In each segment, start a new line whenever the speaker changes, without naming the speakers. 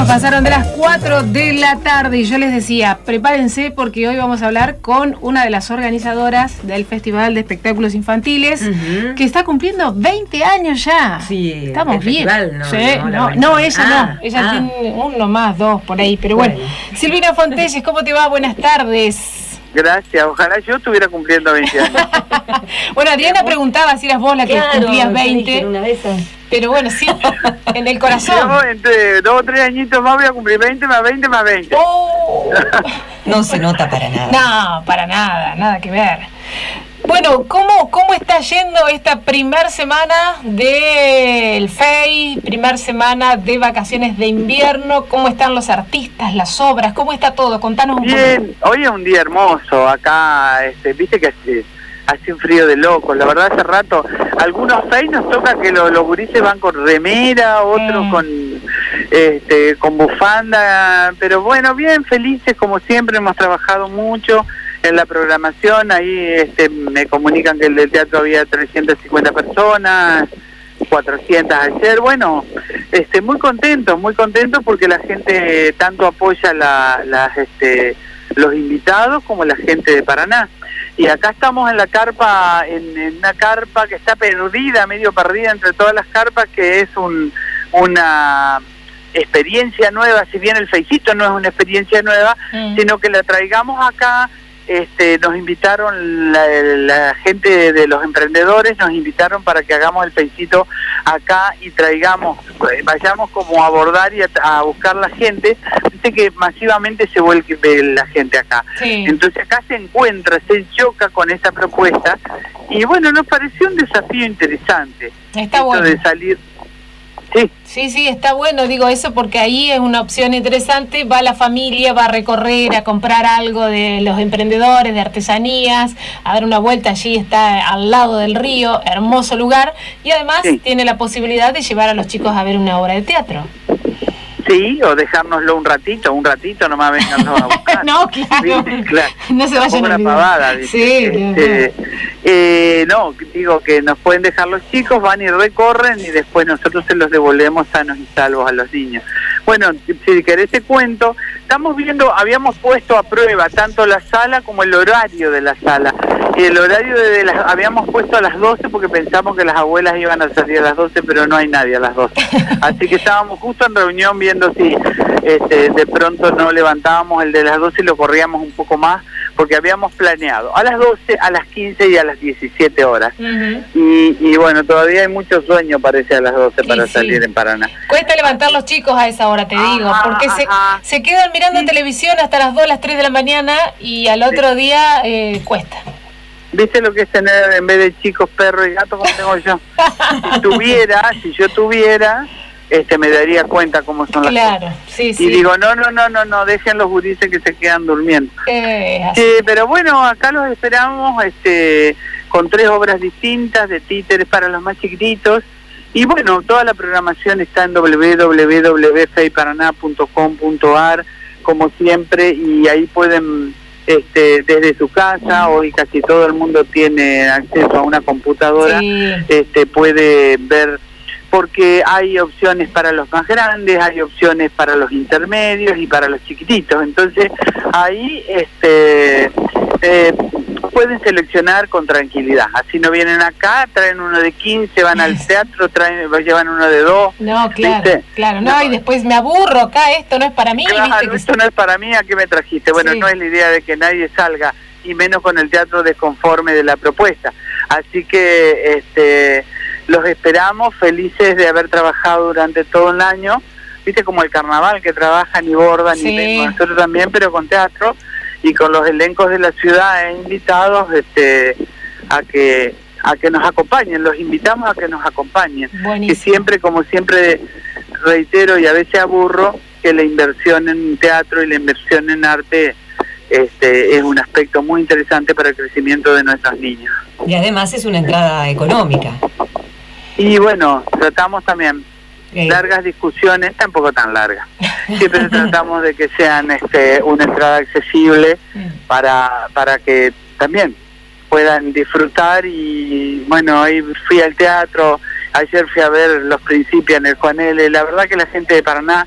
minutos pasaron de las 4 de la tarde y yo les decía, prepárense porque hoy vamos a hablar con una de las organizadoras del Festival de Espectáculos Infantiles, que está cumpliendo 20 años ya.
Sí,
estamos bien.
No,
sí,
no,
ella no. Ella tiene uno más, dos por ahí, pero bueno. Silvina Fontelles, ¿cómo te va? Buenas tardes.
Gracias, ojalá yo estuviera cumpliendo 20 años.
Bueno, Adriana preguntaba si eras vos la que cumplías 20.
Una de esas.
Pero bueno, sí, en el corazón.
Yo entre 2 o 3 añitos más voy a cumplir 20 más 20 más 20.
Oh.
No se nota para nada.
No, para nada, nada que ver. Bueno, ¿cómo está yendo esta primer semana del FEI, primer semana de vacaciones de invierno? ¿Cómo están los artistas, las obras? ¿Cómo está todo? Contanos un poco.
Bien, hoy es un día hermoso acá, viste que hace un frío de locos. La verdad, hace rato, algunos FEI nos toca que los gurises van con remera, otros con bufanda, pero bueno, bien felices como siempre, hemos trabajado mucho en la programación. Ahí me comunican que en el teatro había 350 personas, 400 ayer. Bueno, muy contentos porque la gente tanto apoya los invitados como la gente de Paraná. Y acá estamos en la carpa, en una carpa que está perdida, medio perdida entre todas las carpas, que es una experiencia nueva. Si bien el feicito no es una experiencia nueva, sino que la traigamos acá. Nos invitaron la gente de los emprendedores, nos invitaron para que hagamos el feicito acá y vayamos como a abordar y a buscar la gente. Dice que masivamente se vuelve la gente acá. Sí. Entonces acá se encuentra, se choca con esta propuesta y bueno, nos pareció un desafío interesante.
Está bueno.
De salir.
Sí, está bueno, digo eso porque ahí es una opción interesante, va la familia, va a recorrer, a comprar algo de los emprendedores, de artesanías, a dar una vuelta, allí está al lado del río, hermoso lugar, y además tiene la posibilidad de llevar a los chicos a ver una obra de teatro. Sí,
o dejárnoslo un ratito nomás vengan a buscar.
No, claro. No se vayan a olvidar.
Pavada, ¿viste? No, digo que nos pueden dejar los chicos, van y recorren y después nosotros se los devolvemos sanos y salvos a los niños. Bueno, si querés te cuento, habíamos puesto a prueba tanto la sala como el horario de la sala. Y el horario habíamos puesto a las 12 porque pensamos que las abuelas iban a salir a las 12, pero no hay nadie a las 12. Así que estábamos justo en reunión viendo si de pronto no levantábamos el de las 12 y lo corríamos un poco más, porque habíamos planeado a las 12, a las 15 y a las 17 horas. Y bueno, todavía hay mucho sueño, parece, a las 12 para salir en Paraná.
Cuesta levantar los chicos a esa hora, te digo, porque se quedan mirando televisión hasta las 2, las 3 de la mañana y al otro día cuesta.
¿Viste lo que es tener en vez de chicos, perros y gatos como tengo yo? Si yo tuviera, me daría cuenta cómo son las cosas.
Sí.
Y digo, no, dejen los gurises que se quedan durmiendo. Pero bueno, acá los esperamos con 3 obras distintas de títeres para los más chiquititos. Y bueno, toda la programación está en www.feiparaná.com.ar, como siempre, y ahí pueden... desde su casa, hoy casi todo el mundo tiene acceso a una computadora, puede ver, porque hay opciones para los más grandes, hay opciones para los intermedios y para los chiquititos. Entonces ahí pueden seleccionar con tranquilidad. Así no vienen acá, traen uno de 15, van al teatro, llevan uno de 2.
No, claro, no, y después me aburro acá, esto no es para mí.
Claro, esto no es para mí, ¿a qué me trajiste? Bueno, no es la idea de que nadie salga, y menos con el teatro desconforme de la propuesta. Así que los esperamos, felices de haber trabajado durante todo el año. Viste, como el carnaval, que trabajan y bordan, y nosotros también, pero con teatro. Y con los elencos de la ciudad invitados a que nos acompañen, los invitamos a que nos acompañen. Buenísimo. Que siempre, como siempre reitero y a veces aburro, que la inversión en teatro y la inversión en arte es un aspecto muy interesante para el crecimiento de nuestros niños.
Y además es una entrada económica.
Y bueno, tratamos también largas discusiones, tampoco tan largas. Siempre tratamos de que sean una entrada accesible para que también puedan disfrutar. Y bueno, hoy fui al teatro, ayer fui a ver Los Principios en el Juan L. La verdad que la gente de Paraná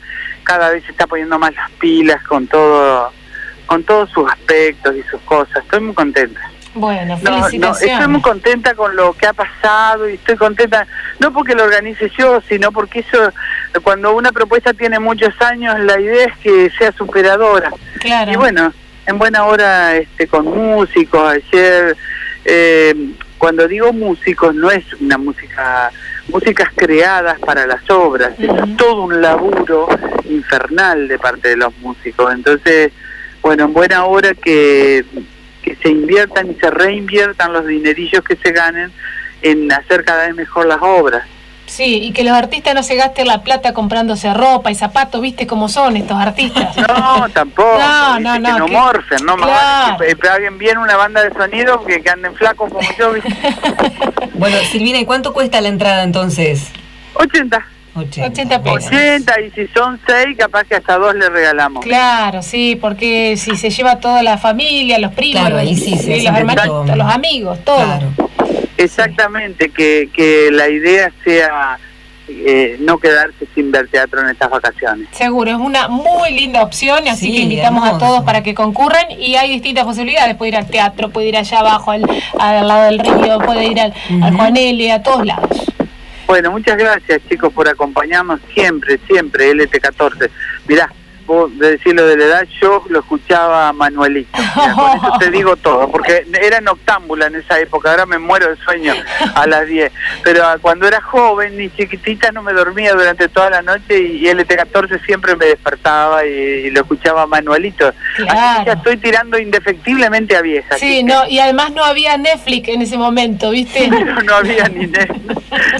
cada vez se está poniendo más las pilas con todos sus aspectos y sus cosas. Estoy muy contenta.
Bueno, felicitaciones.
Estoy muy contenta con lo que ha pasado y estoy contenta, no porque lo organice yo, sino porque eso, cuando una propuesta tiene muchos años, la idea es que sea superadora.
Claro.
Y bueno, en buena hora con músicos, ayer, cuando digo músicos, no es una músicas creadas para las obras, es todo un laburo infernal de parte de los músicos. Entonces, bueno, en buena hora que se inviertan y se reinviertan los dinerillos que se ganen en hacer cada vez mejor las obras.
Sí, y que los artistas no se gasten la plata comprándose ropa y zapatos, ¿viste cómo son estos artistas?
No, tampoco.
No,
que no morfen, no
claro.
Que paguen bien una banda de sonido que anden flacos como yo, ¿viste?
Bueno, Silvina, ¿y cuánto cuesta la entrada entonces?
80
pesos.
80, y si son 6, capaz que hasta 2 le regalamos.
Claro, sí, porque si se lleva toda la familia, los primos,
claro, ahí sí,
los hermanitos, los amigos, todo.
Claro.
Exactamente, que la idea sea no quedarse sin ver teatro en estas vacaciones.
Seguro, es una muy linda opción, así que invitamos a todos para que concurran, y hay distintas posibilidades. Puede ir al teatro, puede ir allá abajo al lado del río, puede ir al Juan L., a todos lados.
Bueno, muchas gracias, chicos, por acompañarnos siempre, LT14. Mirá, vos de decirlo de la edad, yo lo escuchaba a Manuelito. Mirá, con eso te digo todo, porque era noctámbula en esa época, ahora me muero de sueño a las 10. Pero cuando era joven y chiquitita no me dormía durante toda la noche, y LT14 siempre me despertaba y lo escuchaba a Manuelito.
Claro.
Así que ya estoy tirando indefectiblemente a vieja.
Sí, no, y además no había Netflix en ese momento, ¿viste?
Pero no había ni Netflix.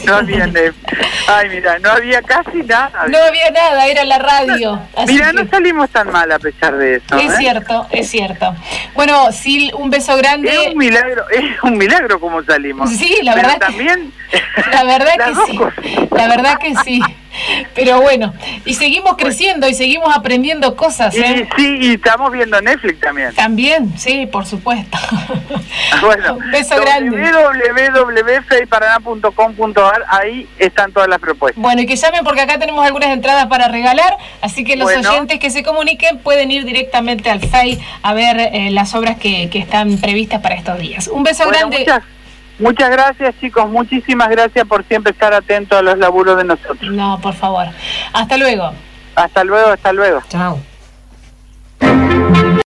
Ay, mira, no había casi nada.
No había nada, era la radio.
Mira, no salimos tan mal a pesar de eso.
Es cierto, es cierto. Bueno, Sil, un beso grande.
Es un milagro como salimos.
Sí, la verdad.
Pero también.
La verdad que sí. La verdad que sí. Pero bueno, y seguimos creciendo y seguimos aprendiendo cosas, ¿eh?
Sí, y estamos viendo Netflix también.
También, sí, por supuesto.
Bueno,
un beso grande.
www.feiparaná.com.ar, ahí están todas las propuestas.
Bueno, y que llamen porque acá tenemos algunas entradas para regalar, así que los oyentes que se comuniquen pueden ir directamente al FEI a ver las obras que están previstas para estos días. Un beso grande.
Muchas gracias, chicos, muchísimas gracias por siempre estar atentos a los laburos de nosotros.
No, por favor. Hasta luego.
Hasta luego.
Chao.